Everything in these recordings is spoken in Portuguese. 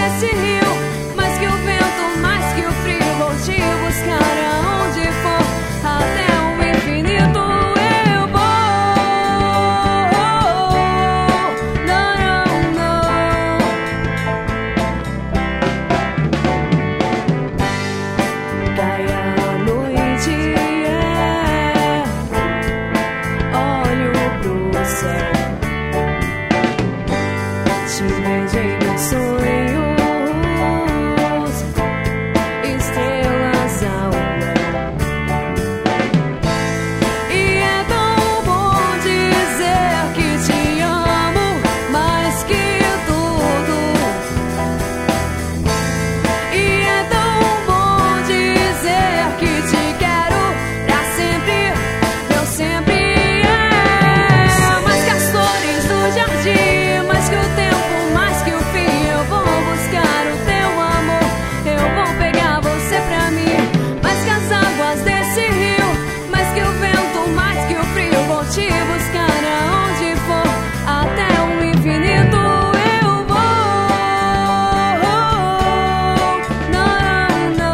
desse rio. Mais que o vento, mais que o frio, vou te buscar aonde for, até o infinito eu vou. Não, não, não. Cai a noite, olho pro céu, te vejo em meus sonhos, estrelas ao léu. E é tão bom dizer que te amo mais que tudo. E é tão bom dizer que te quero pra sempre, meu sempre é. Mais que as flores do jardim, mais que o tempo, mais que o fim, eu vou buscar o teu amor, eu vou pegar você pra mim. Mais que as águas desse rio, mais que o vento, mais que o frio, vou te buscar aonde for, até o infinito eu vou. Não, não.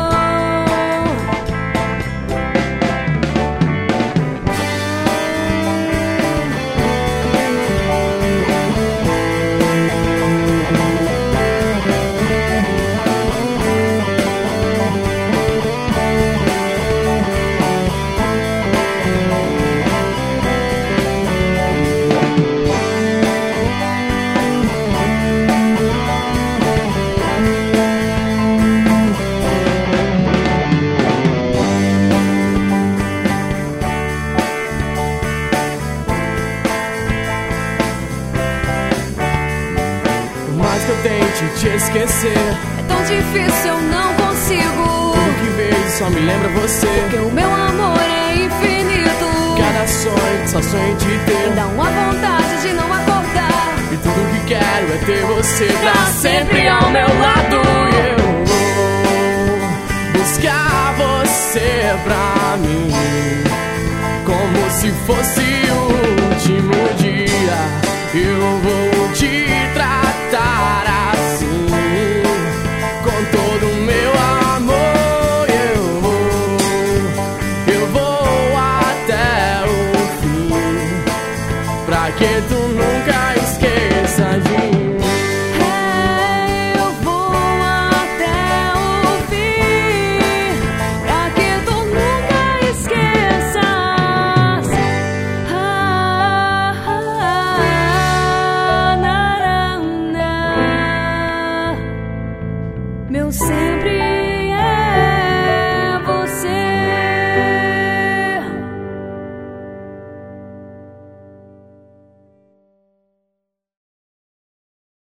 Por mais que eu tente te esquecer, É tão difícil, eu não consigo, tudo que vejo só me lembra você. porque o meu amor é infinito. Cada sonho, só sonho em te ter. Dá uma vontade de não acordar. E tudo que quero é ter você pra sempre ao meu lado. E eu vou buscar você pra mim, como se fosse o último dia. Eu vou te tratar assim, com todo o meu amor. Eu vou até o fim, pra que tu nunca esqueça de